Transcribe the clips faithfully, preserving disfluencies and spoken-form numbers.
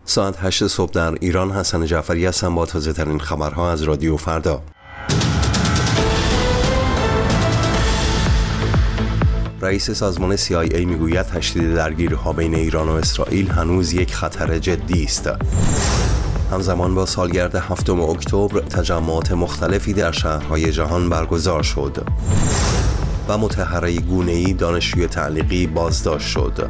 ساعت هشت صبح در ایران. حسن جعفری هستم با تازه ترین خبرها از رادیو فردا. رئیس سازمان سی آی ای میگوید تشدید درگیری‌ها بین ایران و اسرائیل هنوز یک خطر جدی است. همزمان با سالگرد هفتم اکتبر تجمعات مختلفی در شهرهای جهان برگزار شد و مطهره گونه‌ای دانشجوی تعلیقی بازداشت شد.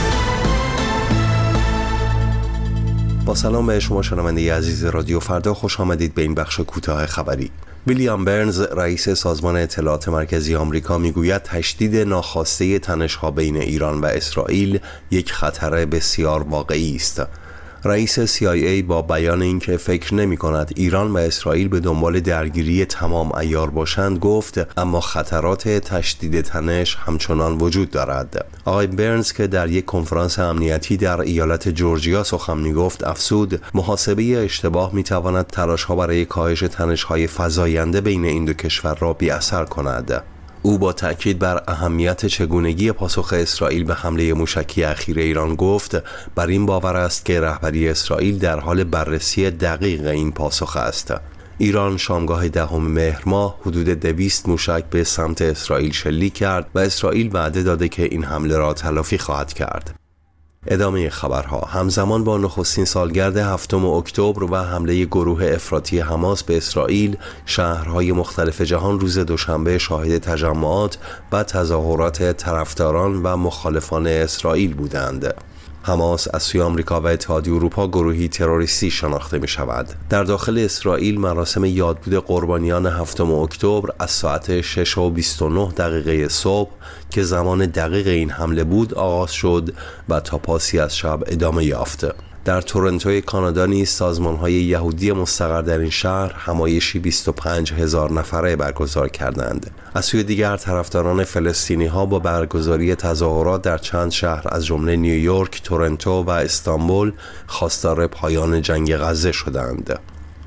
با سلام به شما شنونده عزیز رادیو فردا، خوش آمدید به این بخش کوتاه خبری. ویلیام برنز، رئیس سازمان اطلاعات مرکزی آمریکا، میگوید تشدید ناخواسته تنش‌ها بین ایران و اسرائیل یک خطر بسیار واقعی است. رئیس سی آی ای با بیان اینکه فکر نمی کند ایران و اسرائیل به دنبال درگیری تمام عیار باشند گفت اما خطرات تشدید تنش همچنان وجود دارد. آقای برنز که در یک کنفرانس امنیتی در ایالت جورجیا سخن می گفت افزود محاسبه اشتباه می تواند تلاش‌ها برای کاهش تنش‌های فزاینده بین این دو کشور را بی اثر کند. او با تأکید بر اهمیت چگونگی پاسخ اسرائیل به حمله موشکی اخیر ایران گفت بر این باور است که رهبری اسرائیل در حال بررسی دقیق این پاسخ است. ایران شامگاه دهم مهر ماه حدود دویست موشک به سمت اسرائیل شلیک کرد و اسرائیل وعده داده که این حمله را تلافی خواهد کرد. ادامه خبرها. همزمان با نخستین سالگرد هفتم اکتبر و حمله گروه افراطی حماس به اسرائیل، شهرهای مختلف جهان روز دوشنبه شاهد تجمعات و تظاهرات طرفداران و مخالفان اسرائیل بودند. حماس از سوی آمریکا و اتحادیه اروپا گروهی تروریستی شناخته می شود. در داخل اسرائیل مراسم یادبود قربانیان هفتم اکتبر از ساعت شش و بیست و نه دقیقه صبح که زمان دقیق این حمله بود آغاز شد و تا پاسی از شب ادامه یافت. در تورنتوی کانادا نیز سازمان‌های یهودی مستقر در این شهر همایشی بیست و پنج هزار نفره برگزار کردند. از سوی دیگر طرفداران فلسطینی‌ها با برگزاری تظاهرات در چند شهر از جمله نیویورک، تورنتو و استانبول خواستار پایان جنگ غزه شدند.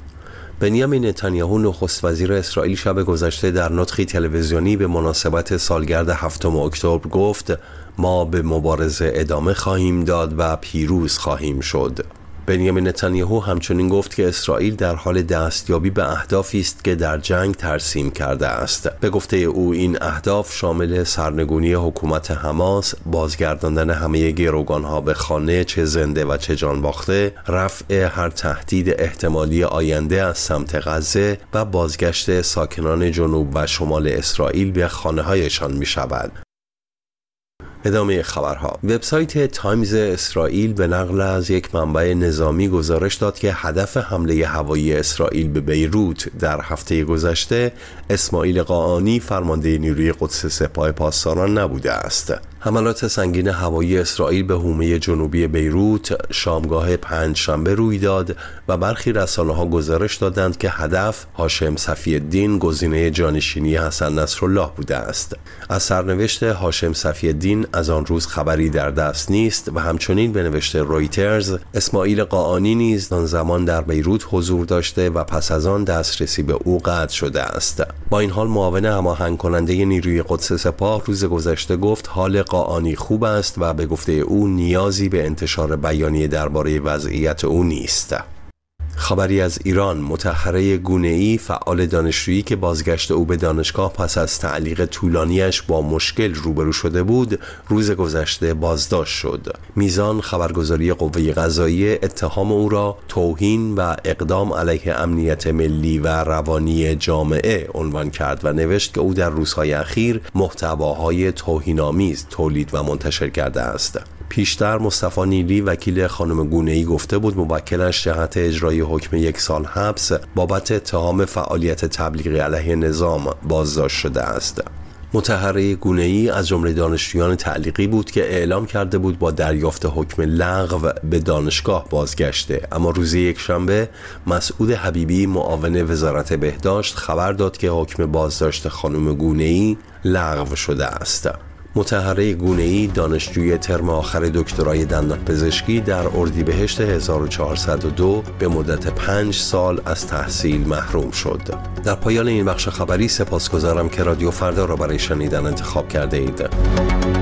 بنیامین نتانیاهو نخست وزیر اسرائیل شب گذشته در نطقی تلویزیونی به مناسبت سالگرد هفتم اکتبر گفت ما به مبارزه ادامه خواهیم داد و پیروز خواهیم شد. بنیامین نتانیاهو همچنین گفت که اسرائیل در حال دستیابی به اهدافی است که در جنگ ترسیم کرده است. به گفته او این اهداف شامل سرنگونی حکومت حماس، بازگرداندن همه گروگانها به خانه چه زنده و چه جان باخته، رفع هر تهدید احتمالی آینده از سمت غزه و بازگشت ساکنان جنوب و شمال اسرائیل به خانه‌هایشان می شود. ادامه خبرها. وبسایت تایمز اسرائیل به نقل از یک منبع نظامی گزارش داد که هدف حمله هوایی اسرائیل به بیروت در هفته گذشته اسماعیل قاآنی فرمانده نیروی قدس سپاه پاسداران نبوده است. حملات سنگین هوایی اسرائیل به حومه جنوبی بیروت شامگاه پنجشنبه روی داد و برخی رسانه‌ها گزارش دادند که هدف هاشم صفی الدین گزینه جانشینی حسن نصرالله بوده است. از سرنوشت هاشم صفی الدین از آن روز خبری در دست نیست و همچنین به نوشته رویترز اسماعیل قاآنی نیز آن زمان در بیروت حضور داشته و پس از آن دسترسی به او قطع شده است. با این حال معاون هماهنگ کننده نیروی قدس سپاه روز گذشته گفت حال قاآنی خوب است و به گفته او نیازی به انتشار بیانیه درباره وضعیت او نیست. خبری از ایران. مطهره گونه‌ای، فعال دانشجویی که بازگشت او به دانشگاه پس از تعلیق طولانیش با مشکل روبرو شده بود، روز گذشته بازداشت شد. میزان خبرگزاری قوه قضاییه اتهام او را توهین و اقدام علیه امنیت ملی و روانی جامعه عنوان کرد و نوشت که او در روزهای اخیر محتواهای توهین‌آمیز تولید و منتشر کرده است. پیشتر مصطفی نیلی وکیل خانم گونه‌ای گفته بود موکلش جهت اجرای حکم یک سال حبس بابت اتهام فعالیت تبلیغی علیه نظام بازداشت شده است. مطهره گونه‌ای از جمله دانشجویان تعلیقی بود که اعلام کرده بود با دریافت حکم لغو به دانشگاه بازگشته، اما روز یکشنبه مسعود حبیبی معاون وزارت بهداشت خبر داد که حکم بازداشت خانم گونه‌ای لغو شده است. مطهره گونه‌ای دانشجوی ترم آخر دکترای دندانپزشکی در اردیبهشت هزار و چهارصد و دو به مدت پنج سال از تحصیل محروم شد. در پایان این بخش خبری سپاسگزارم که رادیو فردا را برای شنیدن انتخاب کرده اید.